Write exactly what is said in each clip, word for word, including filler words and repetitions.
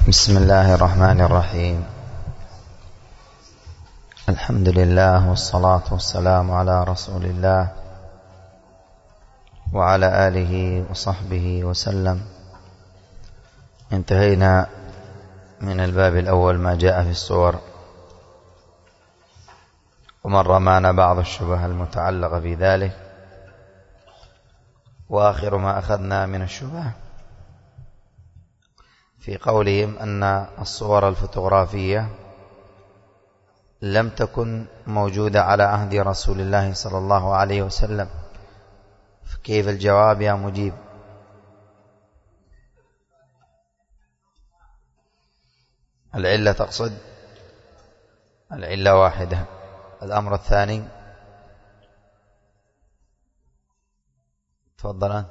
بسم الله الرحمن الرحيم. الحمد لله والصلاة والسلام على رسول الله وعلى آله وصحبه وسلم. انتهينا من الباب الأول ما جاء في الصور، ومر معنا بعض الشبه المتعلقة في ذلك، وآخر ما أخذنا من الشبه في قولهم أن الصور الفوتوغرافية لم تكن موجودة على عهد رسول الله صلى الله عليه وسلم. كيف الجواب يا مجيب؟ العلة تقصد؟ العلة واحدة. الأمر الثاني تفضل أنت.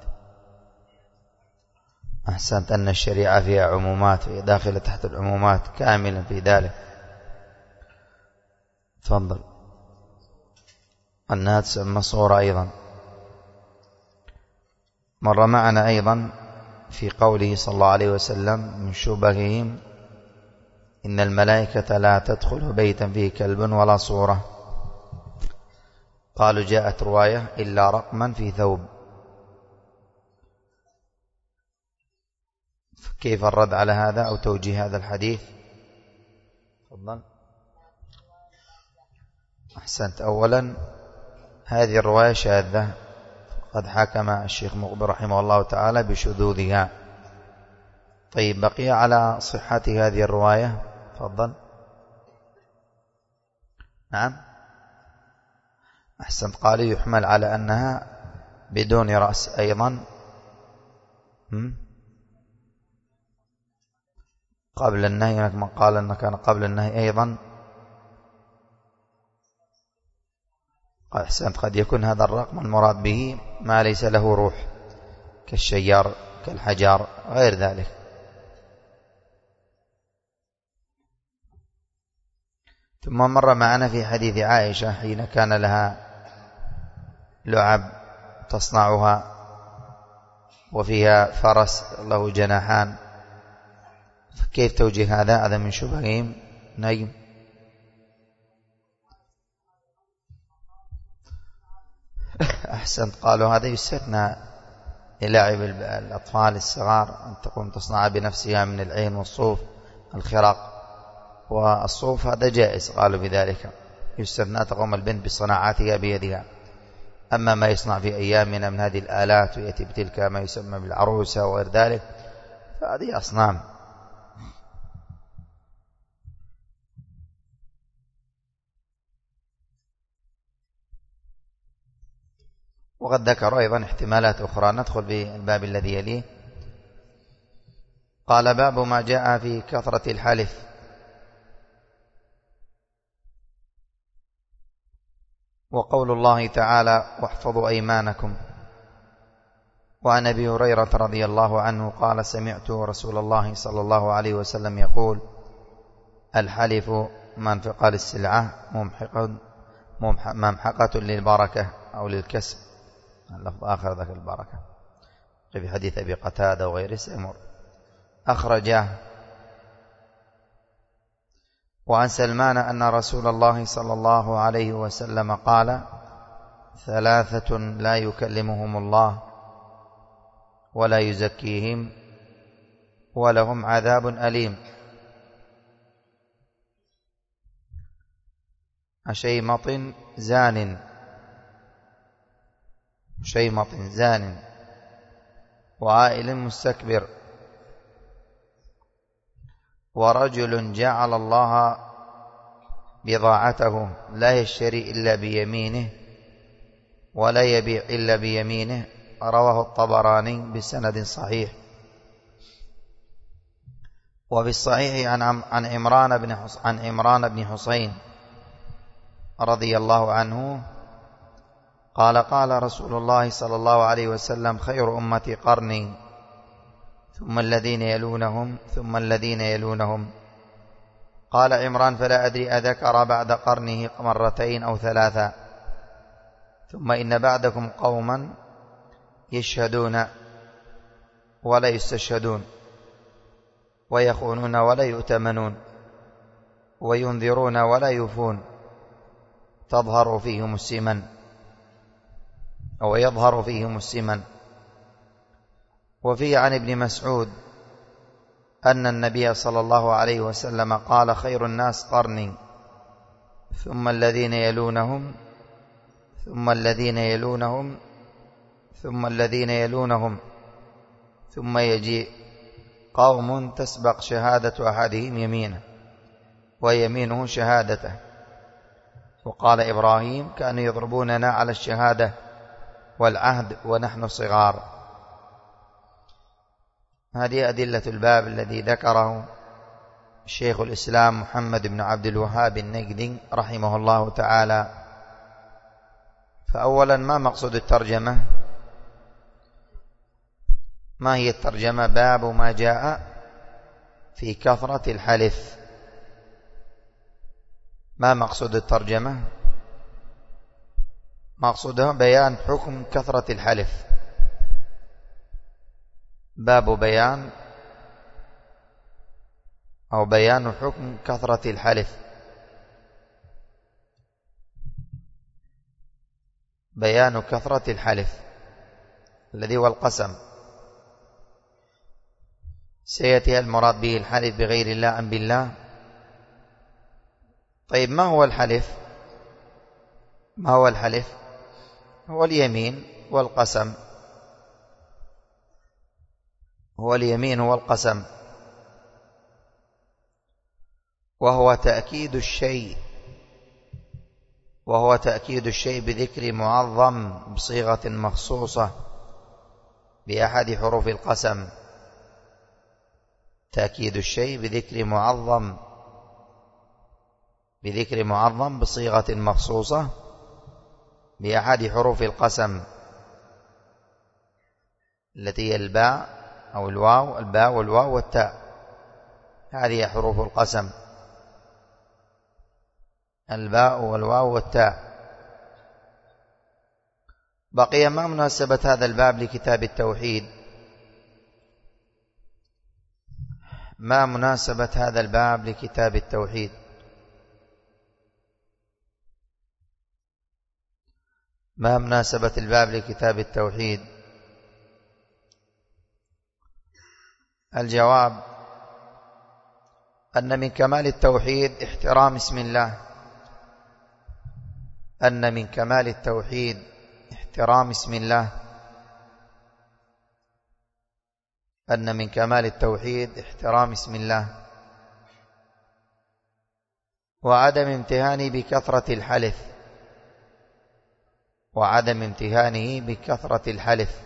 أحسنت، أن الشريعة فيها عمومات، وهي داخلة تحت العمومات كاملا في ذلك. تفضل. أنها تسمى صورة أيضا. مر معنا أيضا في قوله صلى الله عليه وسلم من شبههم إن الملائكة لا تدخل بيتا فيه كلب ولا صورة. قالوا جاءت رواية إلا رقما في ثوب. كيف الرد على هذا أو توجيه هذا الحديث؟ تفضل. أحسنت. أولا هذه الرواية شاذة، قد حكم الشيخ مقبل رحمه الله تعالى بشذوذها. طيب، بقي على صحة هذه الرواية. تفضل. نعم، أحسنت. قال يحمل على أنها بدون رأس أيضا. هم؟ قبل النهي. هناك من قال أنه كان قبل النهي أيضا. أحسنت. قد يكون هذا الرقم المراد به ما ليس له روح، كالشيار كالحجار غير ذلك. ثم مر معنا في حديث عائشة حين كان لها لعب تصنعها وفيها فرس له جناحان. كيف توجيه هذا؟ هذا من شبههم. نجم. أحسنت. قالوا هذا يستثنى للاعب الأطفال الصغار، أن تقوم تصنع بنفسها من العين والصوف الخرق والصوف، هذا جائز. قالوا بذلك يستثنى تقوم البنت بصناعاتها بيدها. أما ما يصنع في أيامنا من هذه الآلات ويأتي بتلك ما يسمى بالعروسة وغير ذلك، فهذه أصنام. وقد ذكر أيضا احتمالات أخرى. ندخل بالباب الذي يليه. قال باب ما جاء في كثرة الحلف. وقول الله تعالى واحفظوا أيمانكم. وعن أبي هريرة رضي الله عنه قال سمعت رسول الله صلى الله عليه وسلم يقول الحلف منفقة للسلعة ممحقة للبركة أو للكسب. اللفظ آخر ذاك البركة في حديث أبي قتادة وغيره سيمر. أخرجه. وعن سلمان أن رسول الله صلى الله عليه وسلم قال ثلاثة لا يكلمهم الله ولا يزكيهم ولهم عذاب أليم: أشيمط زان شيمط زان وعائل مستكبر ورجل جعل الله بضاعته لا يشتري إلا بيمينه ولا يبيع إلا بيمينه. رواه الطبراني بسند صحيح. وفي الصحيح عن عن عمران بن عن عمران بن حسين رضي الله عنه قال قال رسول الله صلى الله عليه وسلم خير أمتي قرني ثم الذين يلونهم ثم الذين يلونهم. قال عمران فلا أدري أذكر بعد قرنه مرتين أو ثلاثة. ثم إن بعدكم قوما يشهدون ولا يستشهدون. ويخونون ولا يؤتمنون وينذرون ولا يوفون تظهر فيهم السمن أو يظهر فيهم السمن. وفي عن ابن مسعود أن النبي صلى الله عليه وسلم قال: خير الناس قرني ثم الذين يلونهم ثم الذين يلونهم ثم الذين يلونهم ثم يجيء قوم تسبق شهادة أحدهم يمينه ويمينه شهادته. وقال إبراهيم: كانوا يضربوننا على الشهادة والعهد ونحن صغار. هذه أدلة الباب الذي ذكره شيخ الإسلام محمد بن عبد الوهاب النجدي رحمه الله تعالى. فأولا، ما مقصود الترجمة؟ ما هي الترجمة؟ باب ما جاء في كثرة الحلف. ما مقصود الترجمة؟ مقصودها بيان حكم كثرة الحلف. باب بيان أو بيان حكم كثرة الحلف. بيان كثرة الحلف الذي هو القسم. سيأتي المراد به الحلف بغير الله أم بالله. طيب، ما هو الحلف؟ ما هو الحلف؟ هو اليمين والقسم. هو اليمين والقسم، وهو تأكيد الشيء وهو تأكيد الشيء بذكر معظم بصيغة مخصوصة بأحد حروف القسم. تأكيد الشيء بذكر معظم بذكر معظم بصيغة مخصوصة بأحد حروف القسم التي هي الباء أو الواو، الباء والواو والتاء. هذه حروف القسم: الباء والواو والتاء. بقي ما مناسبة هذا الباب لكتاب التوحيد؟ ما مناسبة هذا الباب لكتاب التوحيد؟ ما مناسبة الباب لكتاب التوحيد؟ الجواب: أن من كمال التوحيد احترام اسم الله. أن من كمال التوحيد احترام اسم الله. أن من كمال التوحيد احترام اسم الله وعدم امتهانه بكثرة الحلف وعدم امتهانه بكثرة الحلف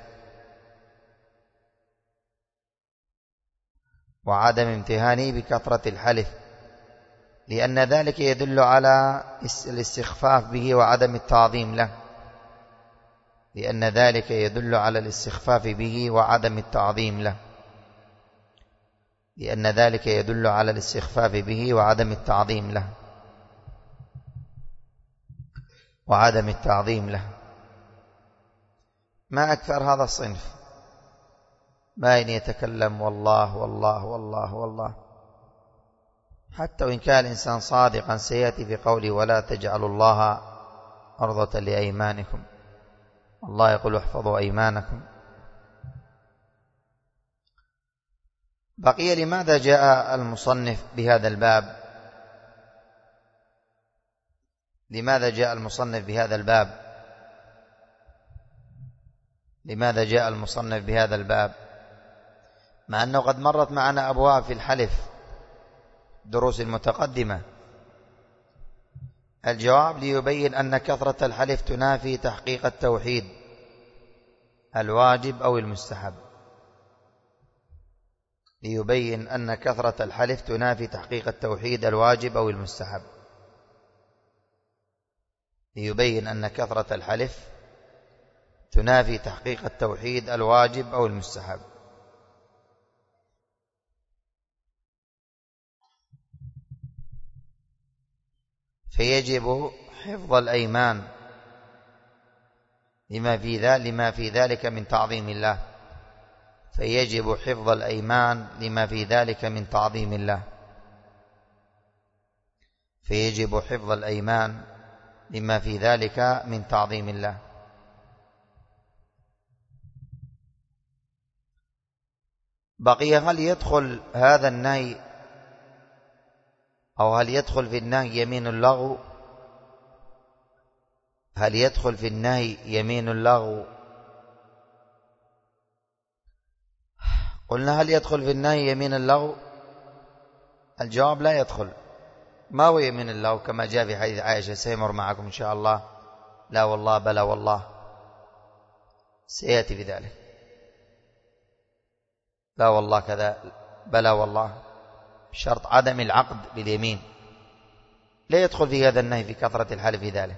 وعدم امتهانه بكثرة الحلف لأن ذلك يدل على الاستخفاف به وعدم التعظيم له لأن ذلك يدل على الاستخفاف به وعدم التعظيم له لأن ذلك يدل على الاستخفاف به وعدم التعظيم له وعدم التعظيم له. ما أكثر هذا الصنف، ما إن يتكلم والله والله والله والله، حتى وإن كان الإنسان صادقا سيأتي في قوله: ولا تجعلوا الله عرضة لأيمانكم. الله يقول: احفظوا أيمانكم. بقي لماذا جاء المصنف بهذا الباب؟ لماذا جاء المصنف بهذا الباب؟ لماذا جاء المصنف بهذا الباب مع أنه قد مرت معنا أبواب في الحلف دروس المتقدمة؟ الجواب: ليبين أن كثرة الحلف تنافي تحقيق التوحيد الواجب أو المستحب. ليبين أن كثرة الحلف تنافي تحقيق التوحيد الواجب أو المستحب. ليبين أن كثرة الحلف تنافي تحقيق التوحيد الواجب أو المستحب. فيجب حفظ الأيمان لما في ذلك لما في ذلك من تعظيم الله. فيجب حفظ الأيمان لما في ذلك من تعظيم الله فيجب حفظ الأيمان لما في ذلك من تعظيم الله. بقي هل يدخل هذا النهي أو هل يدخل في النهي يمين اللغو؟ هل يدخل في النهي يمين اللغو؟ قلنا هل يدخل في النهي يمين اللغو؟ الجواب لا يدخل. ما هو يمين اللغو كما جاء في حديث عائشة سيمر معكم إن شاء الله؟ لا والله بلا والله، سيأتي بذلك. لا والله كذا بلا والله، شرط عدم العقد باليمين. لا يدخل في هذا النهي في كثرة الحلف في ذلك.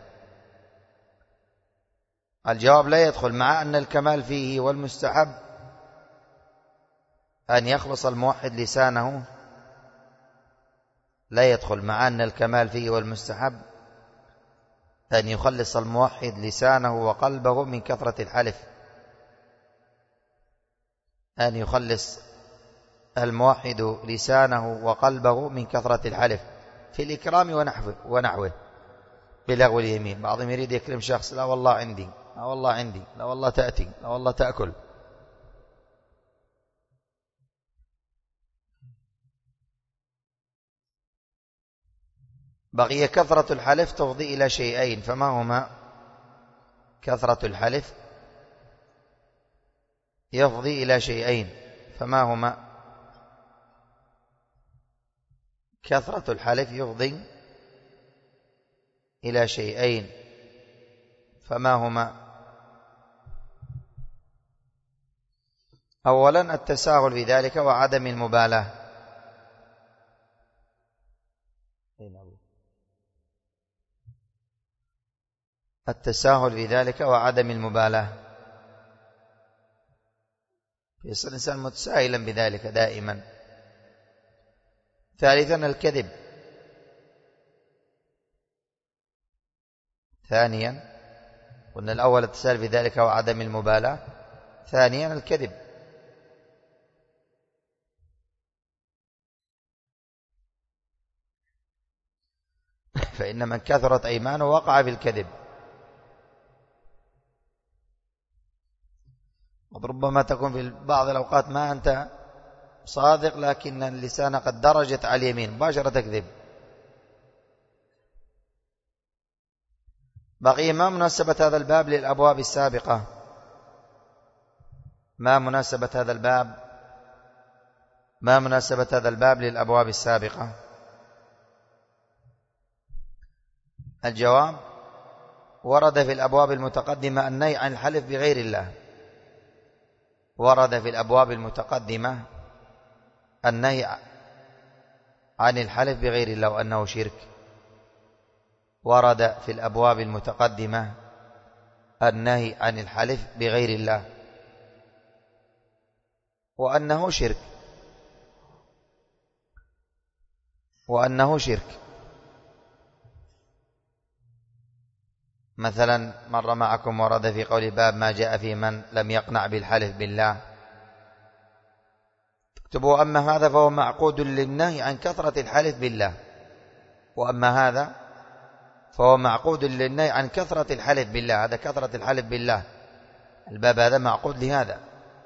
الجواب لا يدخل، مع أن الكمال فيه والمستحب أن يخلص الموحد لسانه. لا يدخل مع أن الكمال فيه والمستحب أن يخلص الموحد لسانه وقلبه من كثرة الحلف، أن يخلص الموحد لسانه وقلبه من كثرة الحلف في الإكرام ونحوه, ونحوه بلغو اليمين. بعضهم يريد يكرم شخص، لا والله عندي، لا والله عندي، لا والله تأتي، لا والله تأكل. بقي كثرة الحلف تفضي إلى شيئين، فما هما؟ كثرة الحلف يفضي إلى شيئين، فما هما؟ كثرة الحلف يفضي إلى شيئين، فما هما؟ أولا التساهل بذلك وعدم المبالاة. التساهل بذلك وعدم المبالاة، يصير الإنسان متساهلا بذلك دائما. ثالثا الكذب. ثانيا قلنا الأول التساهل بذلك وعدم المبالاة، ثانيا الكذب. فإن من كثرت أيمانه وقع في الكذب. ربما تكون في بعض الأوقات ما أنت صادق، لكن اللسان قد درجت على اليمين مباشرة تكذب. بقي ما مناسبة هذا الباب للأبواب السابقة؟ ما مناسبة هذا الباب ما مناسبة هذا الباب للأبواب السابقة؟ الجواب: ورد في الأبواب المتقدمة النهي عن الحلف بغير الله. ورد في الأبواب المتقدمة النهي عن الحلف بغير الله وأنه شرك. ورد في الأبواب المتقدمة النهي عن الحلف بغير الله وأنه شرك وأنه شرك مثلا مر معكم ورد في قول باب ما جاء في من لم يقنع بالحلف بالله. اكتبوا: أما هذا فهو معقود للنهي عن كثرة الحلف بالله، وأما هذا فهو معقود للنهي عن كثرة الحلف بالله. هذا كثرة الحلف بالله، الباب هذا معقود لهذا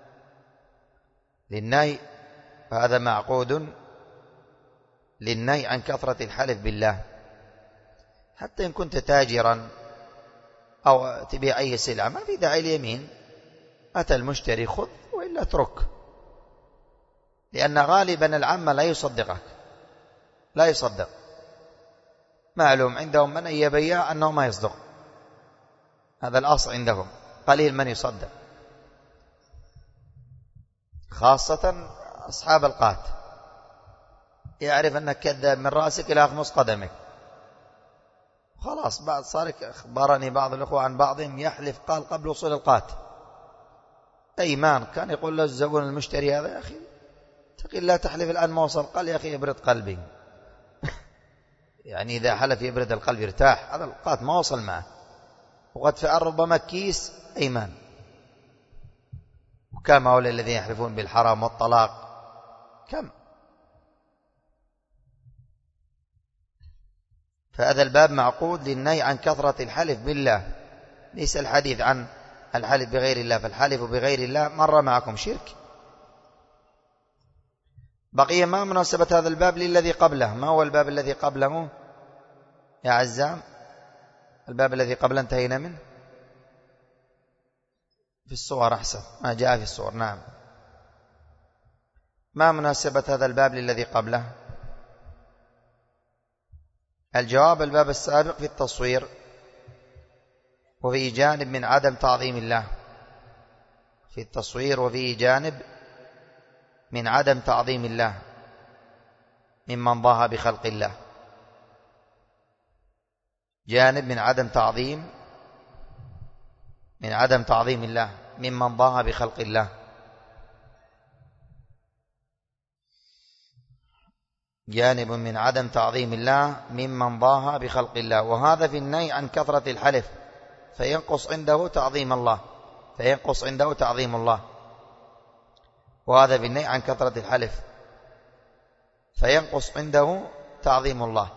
للنهي، فهذا معقود للنهي عن كثرة الحلف بالله. حتى إن كنت تاجرا أو تبيع أي سلعة ما في داعي اليمين، أتى المشتري خذ وإلا اترك، لأن غالبا العامة لا يصدقك، لا يصدق. معلوم عندهم من أي بياع أنه ما يصدق، هذا الأصل عندهم، قليل من يصدق، خاصة أصحاب القات، يعرف أنك كذاب من رأسك إلى أخمص قدمك. خلاص بعد صار أخبرني بعض الأخوة عن بعضهم يحلف قال قبل وصول القات أيمان، كان يقول له الزبون المشتري هذا: يا أخي تقي لا تحلف الآن ما وصل. قال: يا أخي يبرد قلبي. يعني إذا حلف يبرد القلب يرتاح، هذا القات ما وصل معه، وقد فعل ربما كيس أيمان. وكم هؤلاء الذين يحلفون بالحرام والطلاق، كم. فهذا الباب معقود للنهي عن كثرة الحلف بالله، ليس الحديث عن الحلف بغير الله، فالحلف بغير الله مر معكم شرك. بقي ما مناسبة هذا الباب للذي قبله؟ ما هو الباب الذي قبله يا عزام؟ الباب الذي قبله انتهينا منه في الصور، أحسن ما جاء في الصور. نعم، ما مناسبة هذا الباب للذي قبله؟ الجواب: الباب السابق في التصوير، وفيه جانب من عدم تعظيم الله، في التصوير وفيه جانب من عدم تعظيم الله ممن ضاهى بخلق الله، جانب من عدم تعظيم من عدم تعظيم الله ممن ضاهى بخلق الله، جانب من عدم تعظيم الله ممن ضاهى بخلق الله. وهذا في النهي عن كثرة الحلف، فينقص عنده تعظيم الله فينقص عنده تعظيم الله وهذا في النهي عن كثرة الحلف فينقص عنده تعظيم الله.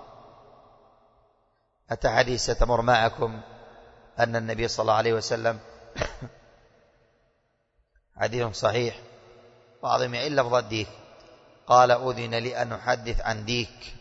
أتى حديث ستمر معكم أن النبي صلى الله عليه وسلم حديث صحيح، بعضهم يعل لفظ الديك، قال: أذن لي أن أحدث عن ديك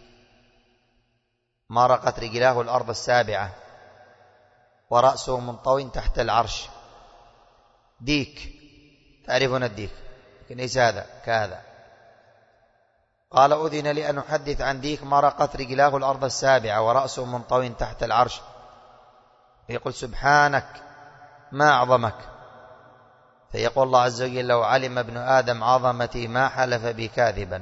مرقت رجلاه الأرض السابعة ورأسه منطوي تحت العرش. ديك، تعرفون الديك، لكن ليس هذا كهذا. قال: أذن لي أن أحدث عن ديك مرقت رجلاه الأرض السابعة ورأسه منطوي تحت العرش، يقول: سبحانك ما أعظمك. فيقول الله عز وجل: لو علم ابن آدم عظمتي ما حلف بي كاذبا.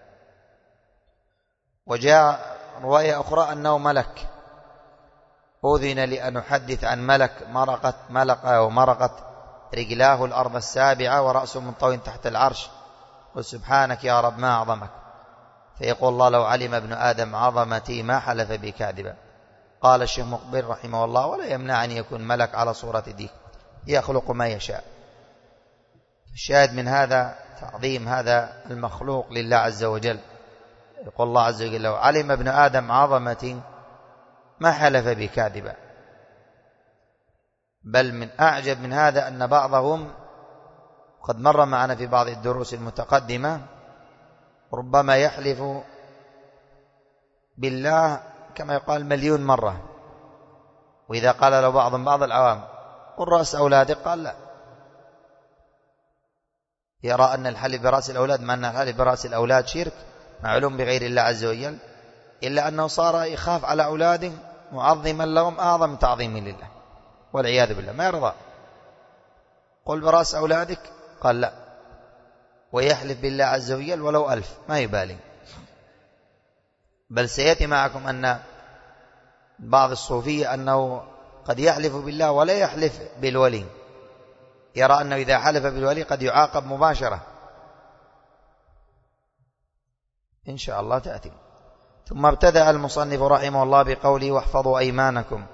وجاء رواية أخرى أنه ملك، أذن لي أن أحدث عن ملك مرقت ملقة ومرقت رجلاه الأرض السابعة ورأسه منطوي تحت العرش، قل: سبحانك يا رب ما أعظمك. فيقول الله: لو علم ابن آدم عظمتي ما حلف بي كاذبا. قال الشيخ مقبل رحمه الله: ولا يمنع أن يكون ملك على صورة ديك، يخلق ما يشاء. الشاهد من هذا تعظيم هذا المخلوق لله عز وجل. يقول الله عز وجل: لو علم ابن آدم عظمتي ما حلف بي كاذبا. بل من أعجب من هذا أن بعضهم قد مر معنا في بعض الدروس المتقدمة ربما يحلف بالله كما يقال مليون مرة، وإذا قال له بعض بعض العوام: قل رأس أولادك، قال لا، يرى أن الحلف برأس الأولاد، مع أن الحلف برأس الأولاد شرك معلوم بغير الله عز وجل، إلا أنه صار يخاف على أولاده معظما لهم أعظم تعظيم لله والعياذ بالله، ما يرضى. قل برأس أولادك، قال لا، ويحلف بالله عز وجل ولو ألف ما يبالي. بل سيأتي معكم أن بعض الصوفية أنه قد يحلف بالله ولا يحلف بالولي، يرى أنه إذا حلف بالولي قد يعاقب مباشرة، إن شاء الله تأتي. ثم ابتدأ المصنف رحمه الله بقوله: واحفظوا أيمانكم.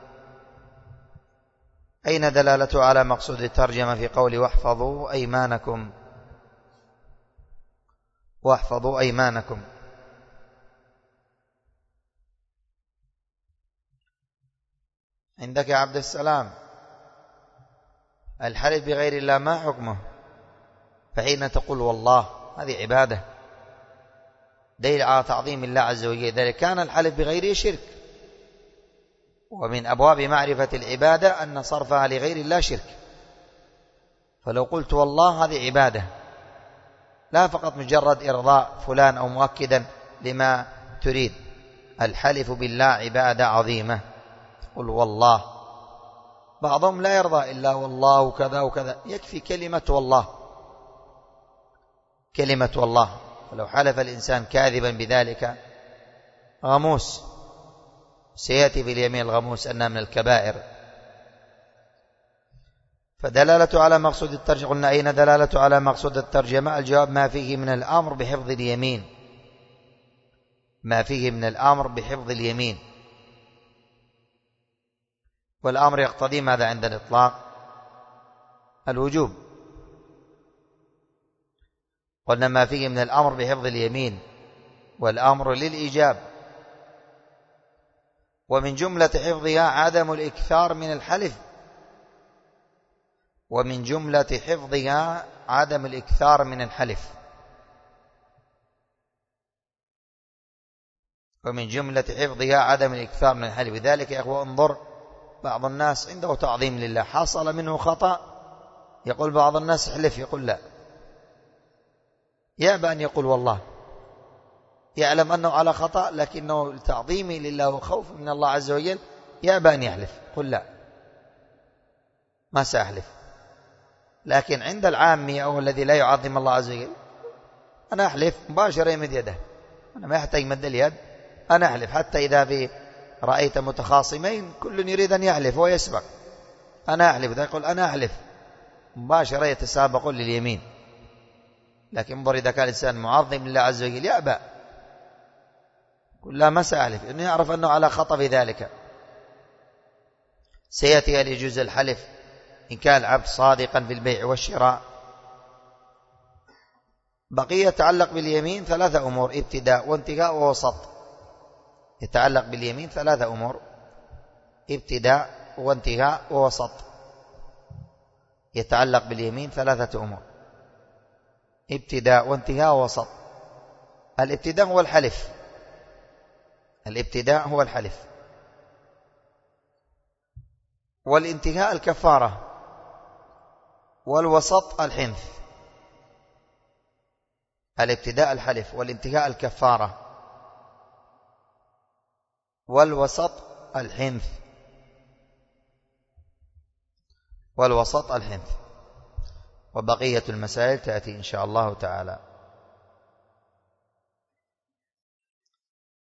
أين دلالته على مقصود الترجمة في قوله واحفظوا أيمانكم؟ واحفظوا أيمانكم، عندك يا عبد السلام الحلف بغير الله ما حكمه؟ فحين تقول والله هذه عبادة دليل على تعظيم الله عز وجل، ذلك كان الحلف بغيره شرك، ومن أبواب معرفة العبادة أن صرفها لغير الله شرك. فلو قلت والله هذه عبادة، لا فقط مجرد إرضاء فلان أو مؤكدا لما تريد، الحلف بالله عبادة عظيمة. قل والله، بعضهم لا يرضى إلا والله كذا وكذا، يكفي كلمة والله، كلمة والله. فلو حلف الإنسان كاذبا بذلك غموس، سيأتي في اليمين الغموس أنها من الكبائر. فدلالة على مقصود الترجمة، قلنا أين دلالة على مقصود الترجمة؟ الجواب: ما فيه من الأمر بحفظ اليمين، ما فيه من الأمر بحفظ اليمين. والأمر يقتضي ماذا عند الإطلاق؟ الوجوب. قلنا ما فيه من الأمر بحفظ اليمين والأمر للإيجاب. ومن جملة حفظها عدم الإكثار من الحلف ومن جملة حفظها عدم الإكثار من الحلف ومن جملة حفظها عدم الإكثار من الحلف. لذلك يا أخوة انظر، بعض الناس عنده تعظيم لله، حصل منه خطأ، يقول بعض الناس احلف، يقول لا، يأبى أن يقول والله، يعلم أنه على خطأ لكنه تعظيمي لله وخوف من الله عز وجل يأبى أن يحلف، قل لا ما سأحلف. لكن عند العامي أو الذي لا يعظم الله عز وجل أنا أحلف مباشرة، يمد يده، أنا ما يحتاج مد اليد، أنا أحلف. حتى إذا في رأيت متخاصمين كل يريد أن يحلف ويسبق، أنا أحلف، ده يقول أنا أحلف مباشرة، يتسابقون لليمين. لكن انظر إذا كان الإنسان معظم لله عز وجل يأبى، قل لا ما سأحلف، إنه يعرف أنه على خطأ في ذلك. سيأتي هل يجوز الحلف إن كان العبد صادقا في البيع والشراء. بقية يتعلق باليمين ثلاثة أمور: ابتداء وانتهاء ووسط. يتعلق باليمين ثلاثة أمور: ابتداء وانتهاء ووسط. يتعلق باليمين ثلاثة أمور: ابتداء وانتهاء ووسط. الابتداء هو الحلف، الابتداء هو الحلف، والانتهاء الكفارة، والوسط الحنث. الابتداء الحلف، والانتهاء الكفارة، والوسط الحنث، والوسط الحنث. وبقية المسائل تأتي إن شاء الله تعالى.